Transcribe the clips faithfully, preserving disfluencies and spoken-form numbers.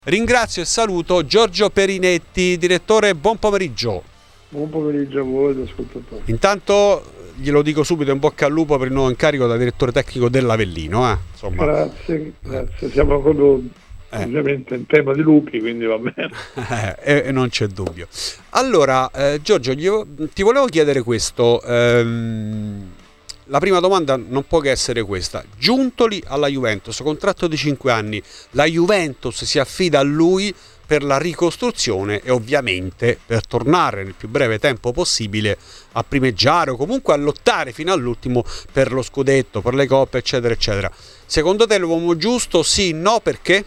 Ringrazio e saluto Giorgio Perinetti, direttore, buon pomeriggio. Buon pomeriggio a voi ed ascoltatori. Intanto glielo dico subito, in bocca al lupo per il nuovo incarico da direttore tecnico dell'Avellino. Eh? Insomma, grazie, grazie. Siamo proprio eh. ovviamente in tema di lupi, quindi va bene. Eh, e non c'è dubbio. Allora, eh, Giorgio, io, ti volevo chiedere questo. Ehm, la prima domanda non può che essere questa. Giuntoli alla Juventus, contratto di cinque anni. La Juventus si affida a lui per la ricostruzione e ovviamente per tornare nel più breve tempo possibile a primeggiare o comunque a lottare fino all'ultimo per lo scudetto, per le coppe, eccetera, eccetera. Secondo te è l'uomo giusto? Sì, no, perché?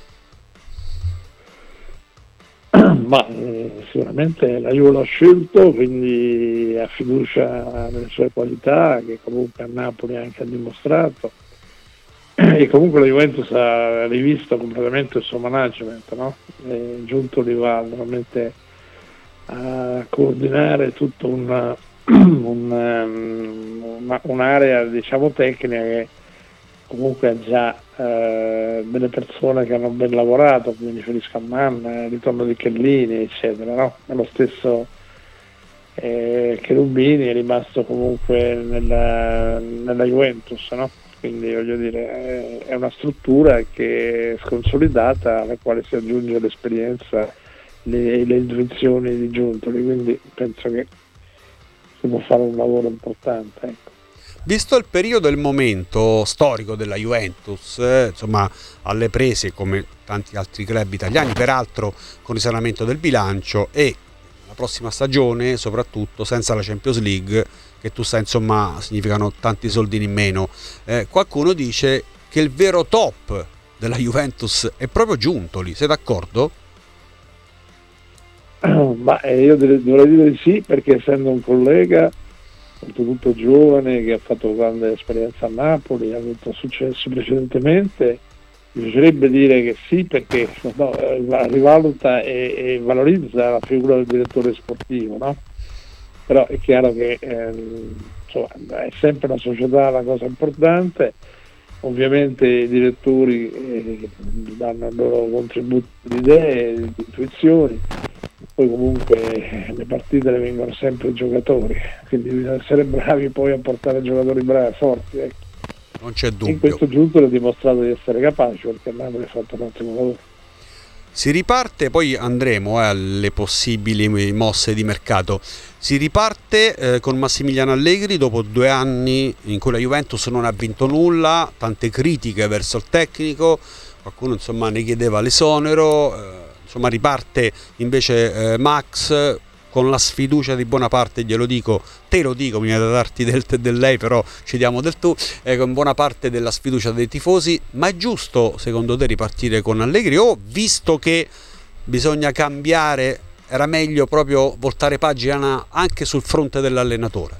Ma eh, sicuramente la Juve l'ha scelto, quindi ha fiducia nelle sue qualità, che comunque a Napoli anche ha dimostrato, e comunque la Juventus ha rivisto completamente il suo management, no? Giuntoli va veramente a coordinare tutta un, un, una, un'area, diciamo, tecnica che comunque ha già eh, delle persone che hanno ben lavorato, quindi Felice Mann, il ritorno di Chiellini, eccetera, no? E lo stesso eh, Cherubini è rimasto comunque nella, nella Juventus, no? Quindi voglio dire, è una struttura che è consolidata, alla quale si aggiunge l'esperienza, le, le intuizioni di Giuntoli, quindi penso che si può fare un lavoro importante, ecco. Visto il periodo e il momento storico della Juventus, eh, insomma, alle prese come tanti altri club italiani, peraltro con risanamento del bilancio, e la prossima stagione soprattutto senza la Champions League, che tu sai, insomma, significano tanti soldini in meno, eh, qualcuno dice che il vero top della Juventus è proprio Giuntoli, sei d'accordo? Ma eh, io dovrei dire di sì, perché essendo un collega oltretutto giovane che ha fatto grande esperienza a Napoli, ha avuto successi precedentemente, mi piacerebbe dire che sì, perché no, rivaluta e, e valorizza la figura del direttore sportivo, no? Però è chiaro che ehm, insomma, è sempre una società la cosa importante. Ovviamente i direttori eh, danno il loro contributo di idee, di intuizioni, poi comunque le partite le vengono sempre i giocatori, quindi bisogna essere bravi poi a portare giocatori bravi, forti, ecco. Non c'è dubbio. In questo Giuntoli ha dimostrato di essere capace, perché a Napoli ha fatto un ottimo lavoro. Si riparte, poi andremo eh, alle possibili mosse di mercato. Si riparte eh, con Massimiliano Allegri dopo due anni in cui la Juventus non ha vinto nulla, tante critiche verso il tecnico, qualcuno insomma ne chiedeva l'esonero, eh, insomma riparte invece eh, Max con la sfiducia di buona parte, glielo dico, te lo dico, mi viene da darti del te del lei, però ci diamo del tu, eh, con buona parte della sfiducia dei tifosi. Ma è giusto secondo te ripartire con Allegri, o visto che bisogna cambiare era meglio proprio voltare pagina anche sul fronte dell'allenatore?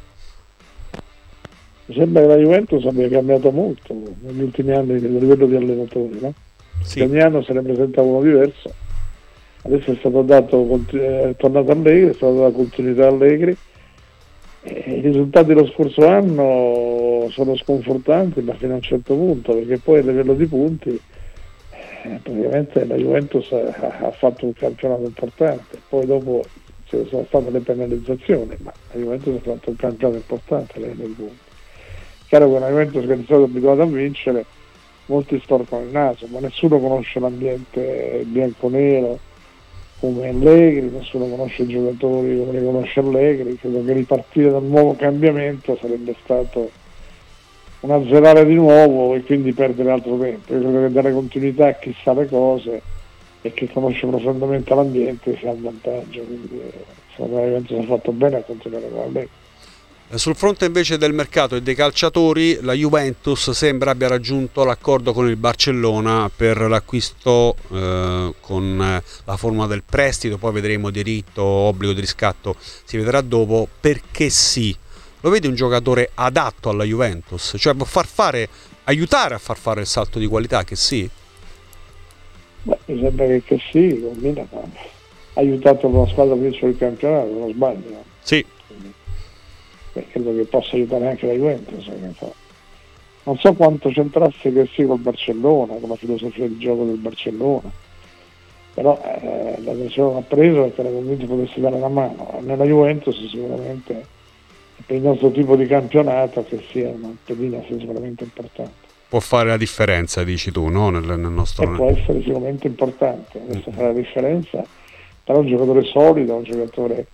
Mi sembra che la Juventus abbia cambiato molto negli ultimi anni a livello di allenatori, no? Sì. Ogni anno se ne presenta uno diverso. Adesso è stato dato, è tornato Allegri, è stata data continuità a Allegri. E i risultati dello scorso anno sono sconfortanti, ma fino a un certo punto, perché poi a livello di punti eh, praticamente la Juventus ha, ha fatto un campionato importante, poi dopo ci sono state le penalizzazioni, ma la Juventus ha fatto un campionato importante a livello di punti. Chiaro che una Juventus che è stata abituata a vincere, molti storcono il naso, ma nessuno conosce l'ambiente bianconero come Allegri, nessuno conosce i giocatori come li conosce Allegri. Credo che ripartire dal nuovo cambiamento sarebbe stato un azzerare di nuovo e quindi perdere altro tempo. Io credo che dare continuità a chi sa le cose e che conosce profondamente l'ambiente sia un vantaggio, quindi sicuramente si è fatto bene a continuare con Allegri. Sul fronte invece del mercato e dei calciatori, la Juventus sembra abbia raggiunto l'accordo con il Barcellona per l'acquisto eh, con la formula del prestito, poi vedremo diritto, obbligo di riscatto, si vedrà dopo. Perché sì? Lo vedi un giocatore adatto alla Juventus? Cioè può far fare, aiutare a far fare il salto di qualità, che sì? Beh, mi sembra che, che sì, con Milan ha aiutato una squadra a vincere il campionato, non sbaglio. Sì. Beh, credo che possa aiutare anche la Juventus. Non so quanto c'entrasse che sì col Barcellona, con la filosofia di gioco del Barcellona, però eh, la decisione l'ha preso perché era convinto potesse dare una mano. Nella Juventus sicuramente per il nostro tipo di campionato che sia una pedina sia sicuramente importante. Può fare la differenza, dici tu, no? Nel, nel nostro... E può essere sicuramente importante, adesso fa la differenza, però un giocatore solido, un giocatore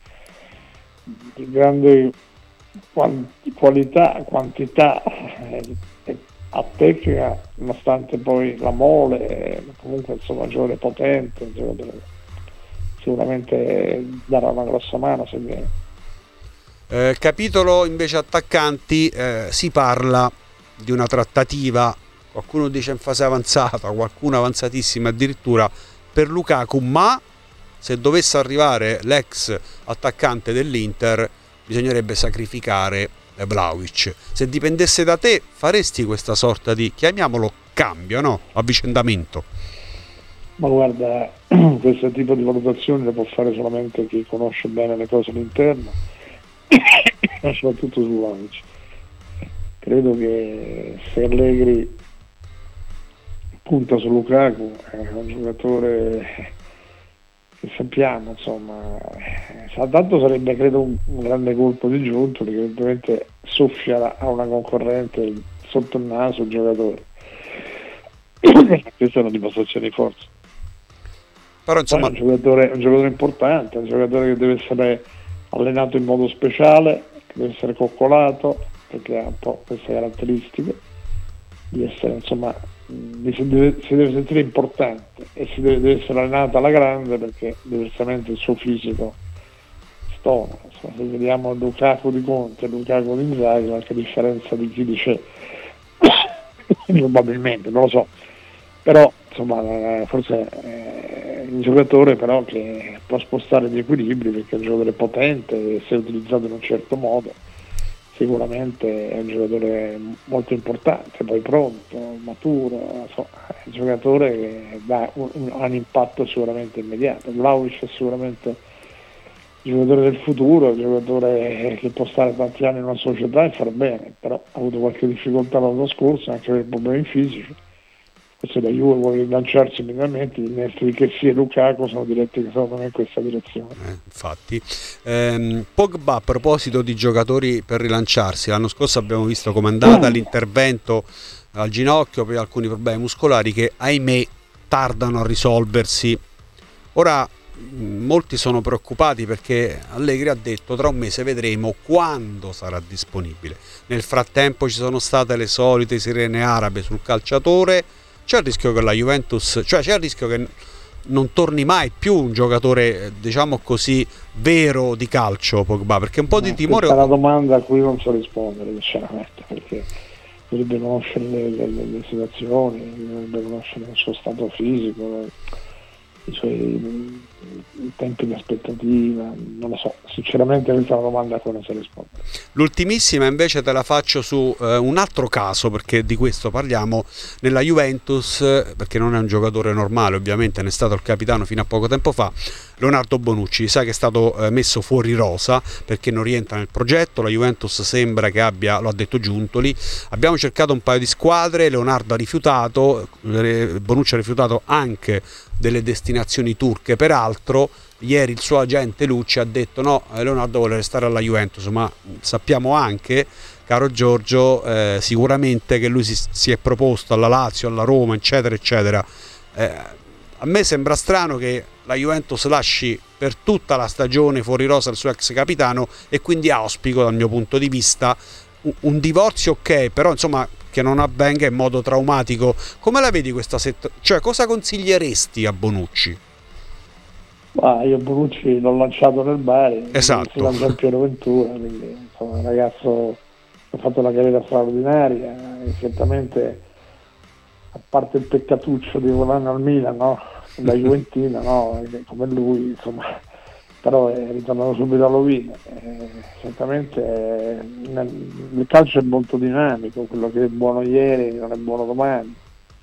di grande qualità, quantità eh, a tecnica, nonostante poi la mole, eh, comunque insomma un giocatore potente, un giocatore sicuramente darà una grossa mano se viene. Eh, capitolo invece attaccanti, eh, si parla di una trattativa, qualcuno dice in fase avanzata, qualcuno avanzatissima addirittura, per Lukaku, ma se dovesse arrivare l'ex attaccante dell'Inter bisognerebbe sacrificare Vlahovic. Se dipendesse da te faresti questa sorta di, chiamiamolo cambio, no? Avvicendamento? Ma guarda, questo tipo di valutazioni le può fare solamente chi conosce bene le cose all'interno, ma soprattutto su Vlahovic. Credo che se Allegri punta su Lukaku è un giocatore che sappiamo, insomma, tanto sarebbe credo un, un grande colpo di giunto, perché evidentemente soffia a una concorrente sotto il naso il giocatore. Questa è una dimostrazione di forza. Però insomma è un giocatore, un giocatore importante, un giocatore che deve essere allenato in modo speciale, che deve essere coccolato, perché ha un po' queste caratteristiche di essere, insomma, si deve, si deve sentire importante e si deve, deve essere allenato alla grande, perché diversamente il suo fisico stona. Insomma, se vediamo Lukaku di Conte e Lukaku di Inzaghi, qualche differenza di chi dice probabilmente, non lo so, però insomma forse è un giocatore però che può spostare gli equilibri, perché è un giocatore potente e se utilizzato in un certo modo sicuramente è un giocatore molto importante, poi pronto, maturo, so, è un giocatore che dà un, un, un impatto sicuramente immediato. Vlahovic è sicuramente il giocatore del futuro, il giocatore che può stare tanti anni in una società e far bene, però ha avuto qualche difficoltà l'anno scorso anche per problemi fisici. Se la Juve vuole rilanciarsi immediatamente, gli innesti che sia Lukaku sono diretti secondo me in questa direzione. Eh, infatti ehm, Pogba, a proposito di giocatori per rilanciarsi, l'anno scorso abbiamo visto com'è andata mm. l'intervento al ginocchio per alcuni problemi muscolari che ahimè tardano a risolversi. Ora mh, molti sono preoccupati perché Allegri ha detto tra un mese vedremo quando sarà disponibile. Nel frattempo ci sono state le solite sirene arabe sul calciatore. C'è il rischio che la Juventus, cioè c'è il rischio che non torni mai più un giocatore, diciamo così, vero di calcio Pogba, perché un po' di timore... Questa è una domanda a cui non so rispondere sinceramente, perché dovrebbe conoscere le, le, le situazioni, dovrebbe conoscere il suo stato fisico, i suoi i tempi di aspettativa, non lo so, sinceramente questa è una domanda a cui non so rispondere. L'ultimissima invece te la faccio su eh, un altro caso, perché di questo parliamo nella Juventus, perché non è un giocatore normale, ovviamente ne è stato il capitano fino a poco tempo fa, Leonardo Bonucci. Sai che è stato eh, messo fuori rosa perché non rientra nel progetto, la Juventus sembra che abbia, lo ha detto Giuntoli, abbiamo cercato un paio di squadre, Leonardo ha rifiutato, Bonucci ha rifiutato anche delle destinazioni turche, peraltro ieri il suo agente Lucci ha detto no, Leonardo vuole restare alla Juventus, ma sappiamo anche, caro Giorgio, eh, sicuramente che lui si, si è proposto alla Lazio, alla Roma, eccetera eccetera. Eh, a me sembra strano che la Juventus lasci per tutta la stagione fuori rosa il suo ex capitano, e quindi auspico dal mio punto di vista un, un divorzio, ok, però insomma che non avvenga in modo traumatico. Come la vedi questa set- cioè cosa consiglieresti a Bonucci? Ah, io Bonucci l'ho lanciato nel Bari, esatto, si lancia in Piero Ventura, quindi insomma un ragazzo che ha fatto una carriera straordinaria e certamente, a parte il peccatuccio di volarne al Milan, no? Da Juventina, no? Come lui, insomma, però è ritornato subito all'Ovino. Eh, certamente eh, nel, il calcio è molto dinamico, quello che è buono ieri non è buono domani.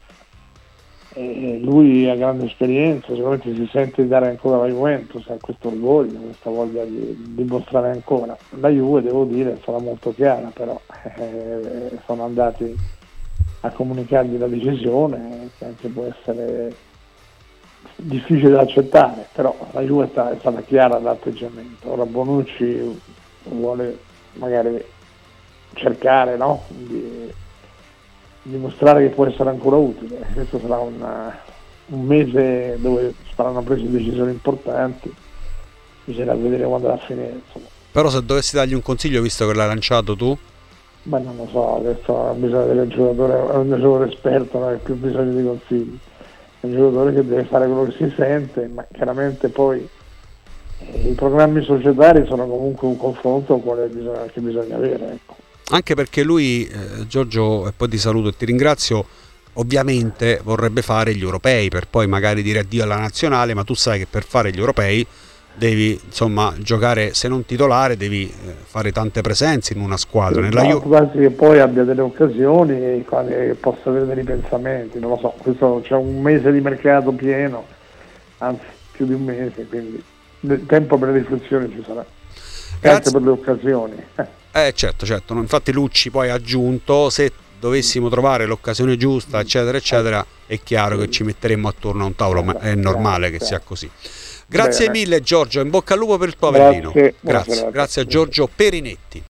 E lui ha grande esperienza, sicuramente si sente di dare ancora alla Juventus, ha questo orgoglio, questa voglia di dimostrare ancora. La Juve, devo dire, è stata molto chiara, però eh, sono andati a comunicargli la decisione, che anche può essere difficile da accettare, però la Juve è stata, è stata chiara all'atteggiamento. Ora Bonucci vuole magari cercare, no? di dimostrare che può essere ancora utile. Questo sarà una, un mese dove saranno prese decisioni importanti, bisognerà vedere quando va a finire, insomma. Però se dovessi dargli un consiglio, visto che l'hai lanciato tu? Beh, non lo so, adesso ha bisogno del giocatore, è un giocatore esperto, non ha più bisogno di consigli, è un giocatore che deve fare quello che si sente, ma chiaramente poi eh, i programmi societari sono comunque un confronto quale bisogna, che bisogna avere, ecco. Anche perché lui, eh, Giorgio, e poi ti saluto e ti ringrazio, ovviamente vorrebbe fare gli europei per poi magari dire addio alla nazionale, ma tu sai che per fare gli europei devi, insomma, giocare, se non titolare devi eh, fare tante presenze in una squadra. Nella Ju- quasi che poi abbia delle occasioni e che possa avere dei ripensamenti, non lo so, questo c'è un mese di mercato pieno, anzi più di un mese, quindi il tempo per le riflessioni ci sarà. Grazie per le occasioni. Eh certo, certo, infatti Lucci poi ha aggiunto, se dovessimo trovare l'occasione giusta, eccetera, eccetera, è chiaro che ci metteremo attorno a un tavolo, ma è normale che sia così. Grazie Bene. mille Giorgio, in bocca al lupo per il tuo Avellino. Grazie, grazie, grazie a Giorgio Perinetti.